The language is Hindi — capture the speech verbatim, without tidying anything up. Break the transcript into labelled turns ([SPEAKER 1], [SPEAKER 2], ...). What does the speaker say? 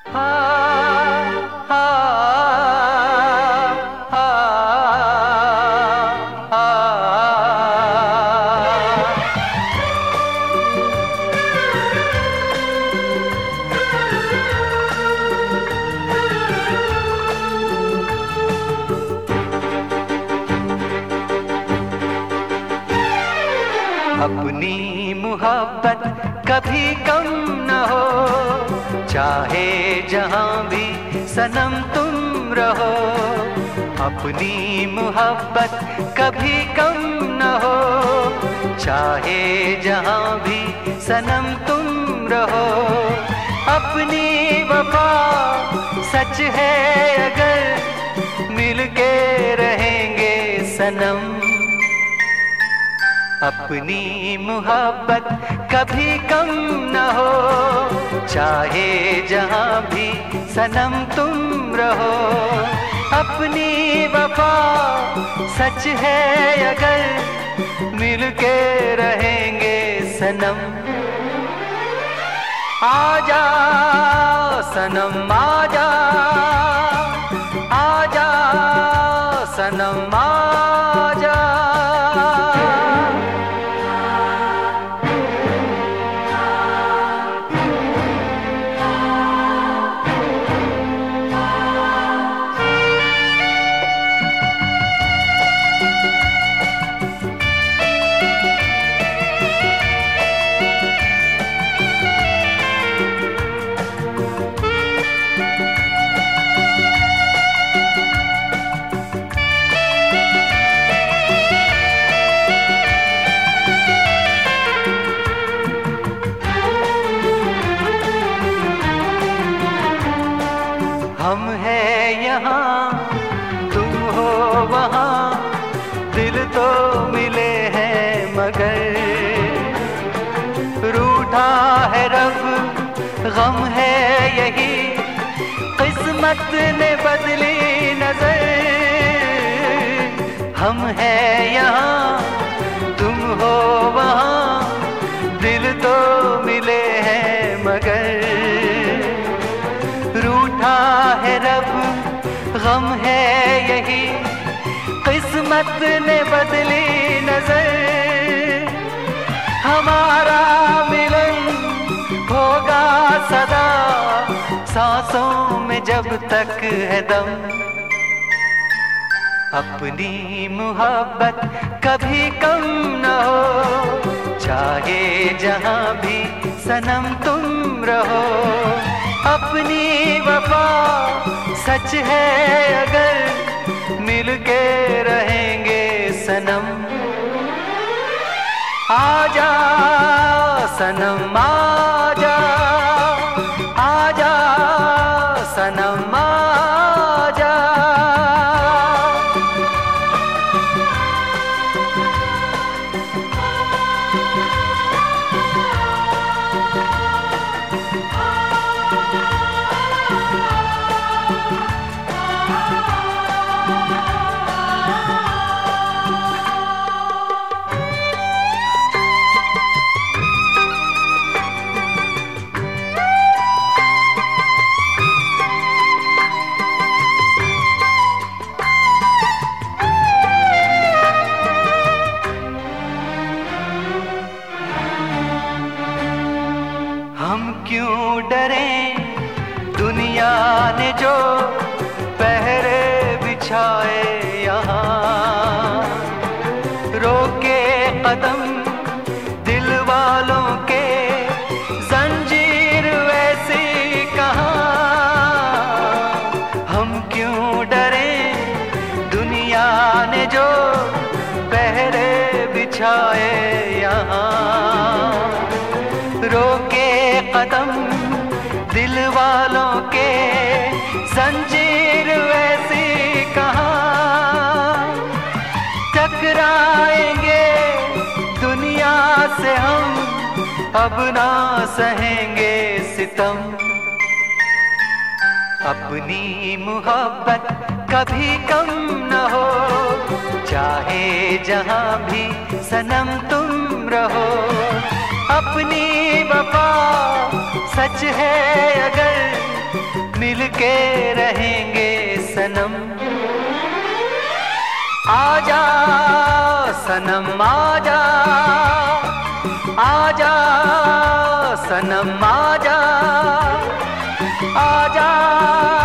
[SPEAKER 1] अपनी मुहब्बत कभी कम न हो, चाहे जहां भी सनम तुम रहो। अपनी मुहब्बत कभी कम न हो, चाहे जहां भी सनम तुम रहो। अपनी वफा सच है अगर मिलके रहेंगे सनम। अपनी मुहब्बत कभी कम न हो, चाहे जहां भी सनम तुम रहो। अपनी वफा सच है अगर मिलके रहेंगे सनम। आजा सनम आजा, आजा सनम आजा। हम हैं यहाँ तुम हो वहाँ, दिल तो मिले हैं मगर रूठा है रब, गम है यही किस्मत ने बदली नजर। हम हैं यहाँ तुम हो वहाँ, दिल तो मिले हैं मगर रूठा है रब, गम है यही किस्मत ने बदली नजर। हमारा मिलन होगा सदा सांसों में जब तक है दम। अपनी मुहब्बत कभी कम न हो, चाहे जहां भी सनम तुम रहो। अपनी वफा सच है अगर मिलके रहेंगे सनम। आजा सनम आजा, आजा सनम आजा। हम क्यों डरे दुनिया ने जो पहरे बिछाए यहाँ। रोके कदम दिल वालों के जंजीर वैसी कहाँ। हम क्यों डरे दुनिया ने जो पहरे बिछाए यहाँ। रोके कदम दिल वालों के जंजीर वैसी कहाँ। टकराएंगे दुनिया से हम, अब ना सहेंगे सितम। अपनी मुहब्बत कभी कम न हो, चाहे जहां भी सनम तुम रहो। अपनी वफा सच है अगर मिलके रहेंगे सनम। आजा सनम आजा, आजा सनम आजा, आजा।